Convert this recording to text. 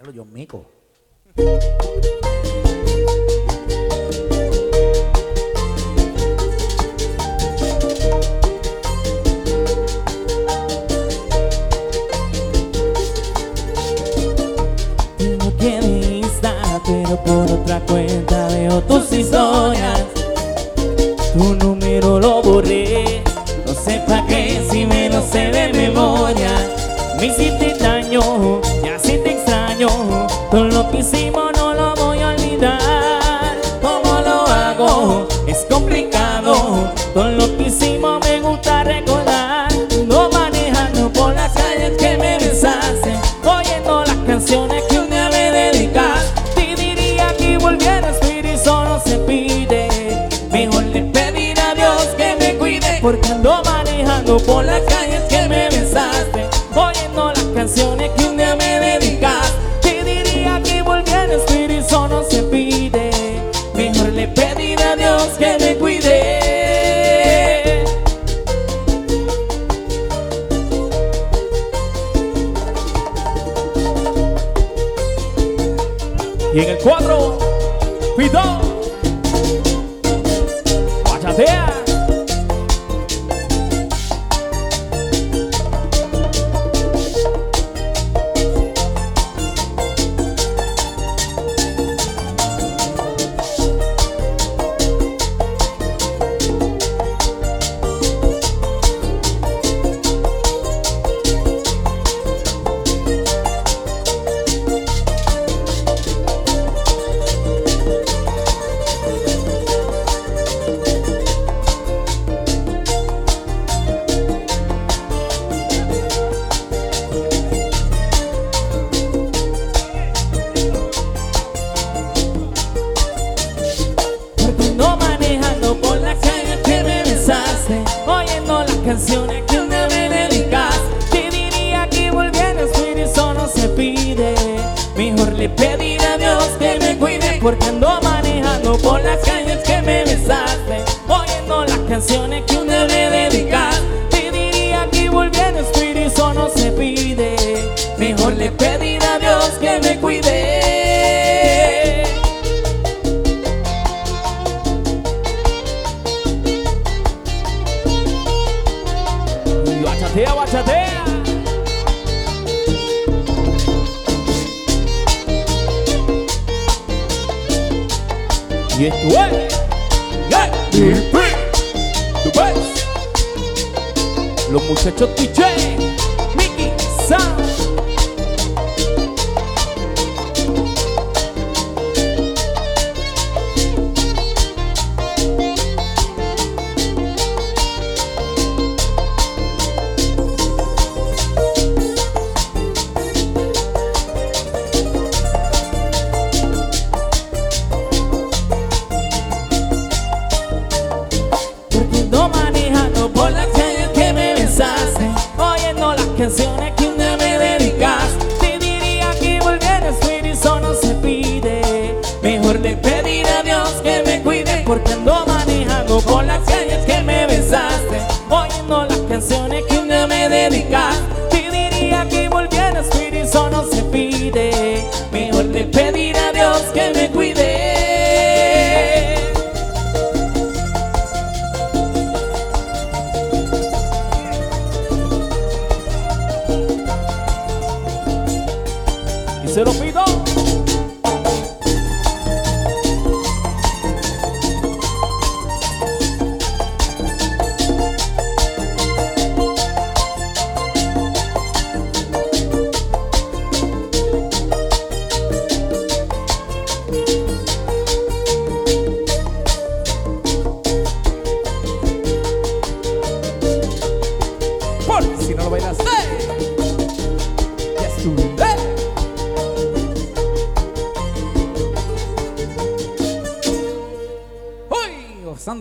Ya lo John Mico. Tengo que mi Insta, pero por otra cuenta veo tus historias. Tu número lo borré, no sé pa' qué si me lo sé de memoria. Me hiciste daño, ya sí te extraño. Todo lo que hicimos no lo voy a olvidar. ¿Cómo lo hago? Es complicado. Todo lo que hicimos me gusta recordar. No manejando por las calles que me besaste, oyendo las canciones que un día me dedicaste. Te diría que volvieras, pero eso no se pide. Mejor le pedir a Dios que me cuide, porque ando manejando por las calles que me besaste, oyendo las canciones que un día me dedicaste. Te diría que volvieras, pero eso no se pide. Mejor le pedir a Dios que me cuide. Y en el 4, Fito, bachatea. Oyendo las canciones que un día me dedicaste. Te diría que volvieras, pero eso no se pide. Mejor le pedir a Dios que me cuide, porque ando manejando por las calles que me besaste, oyendo las canciones que un día me dedicaste. Te diría que volvieras, pero eso no se pide. Mejor le pedir a Dios que me cuide. Bachatea, bachatea. Y esto es The Best. Los muchachos DJ Mickey Sound. Por las calles que me besaste, oyendo las canciones que un día me dedicaste. Te diría que volvieras, pero eso no se pide. Mejor le pedir a Dios que me cuide, porque ando manejando por las calles que me besaste, oyendo las canciones que un día me dedicaste. Te diría que volvieras, pero eso no se pide. Mejor le pedir a Dios que me cuide. Se lo pido.